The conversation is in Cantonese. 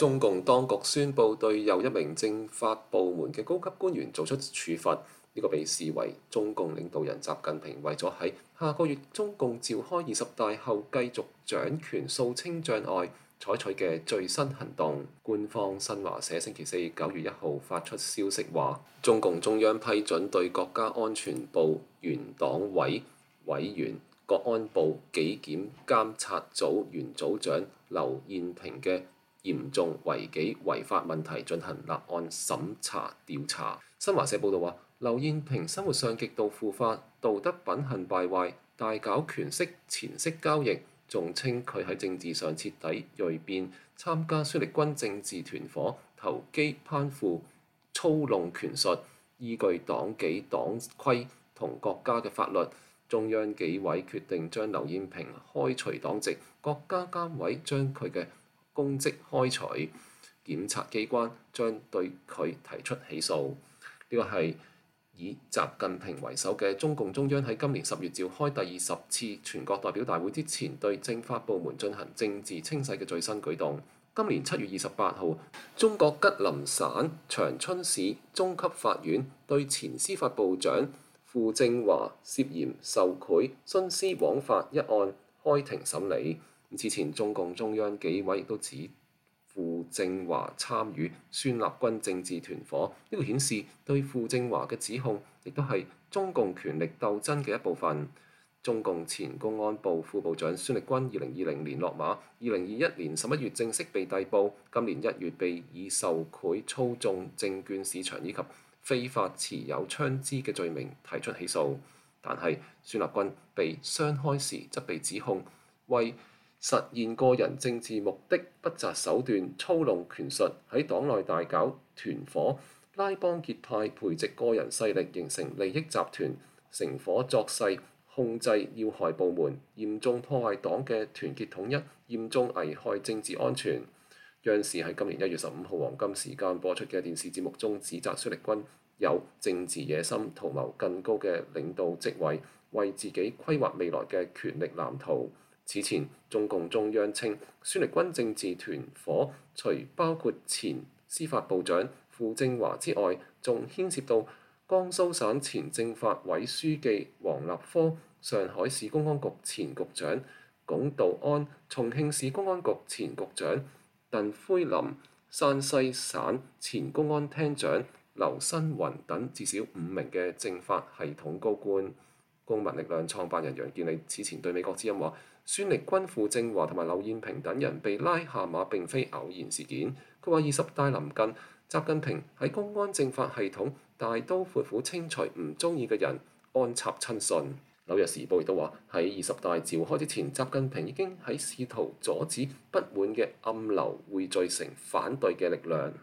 中共當局宣布對又一名政法部門嘅高級官員做出處罰，呢個被視為中共領導人習近平為咗喺下個月中共召開20大後繼續掌權掃清障礙採取嘅最新行動。官方新華社星期四9月1號發出消息話，中共中央批准對國家安全部原黨委委員、國安部紀檢監察組原組長劉彥平嘅嚴重違紀違法問題進行立案審查調查。新華社報導話，劉彥平生活上極度腐化，道德品行敗壞，大搞權色錢色交易，仲稱佢喺政治上徹底銳變，參加孫力軍政治團伙，投機攀附，操弄權術，依據黨紀黨規同國家嘅法律，中央紀委決定將劉彥平開除黨籍，國家監委將佢嘅公職開除，檢察機關將對佢提出起訴。呢個係以習近平為首嘅中共中央喺今年10月召開第20次全國代表大會之前，對政法部門進行政治清洗嘅最新舉動。今年7月28號，中國吉林省長春市中級法院對前司法部長傅政華涉嫌受賄、徇私枉法一案開庭審理。此前，中共中央紀委亦都指傅政華參與孫立軍政治團伙，呢個顯示對傅政華嘅指控亦都係中共權力鬥爭嘅一部分。中共前公安部副部長孫力軍2020年落馬，2021年11月正式被逮捕，今年1月被以受賄、操縱證券市場以及非法持有槍支嘅罪名提出起訴。但係孫立軍被雙開時則被指控為實現個人政治目的，不擇手段操弄權術，喺黨內大搞團伙，拉幫結派，培植個人勢力，形成利益集團，乘火作勢，控制要害部門，嚴重破壞黨嘅團結統一，嚴重危害政治安全。央視喺今年1月15號黃金時間播出嘅電視節目中，指責孫力軍有政治野心，圖謀更高嘅領導職位，為自己規劃未來嘅權力藍圖。此前，中共中央稱孫力軍政治團伙除包括前司法部長傅政華之外，仲牽涉到江蘇省前政法委書記王立科、上海市公安局前局長龔道安、重慶市公安局前局長鄧輝林、山西省前公安廳長劉新雲等至少5名嘅政法系統高官。公民力量創辦人楊健利此前對美國之音話，孫力軍、傅政華同埋劉彥平等人被拉下馬並非偶然事件。佢話20大臨近，習近平喺公安政法系統大刀闊斧清除唔中意嘅人，安插親信。紐約時報亦都話喺20大召開之前，習近平已經喺試圖阻止不滿嘅暗流匯聚成反對嘅力量。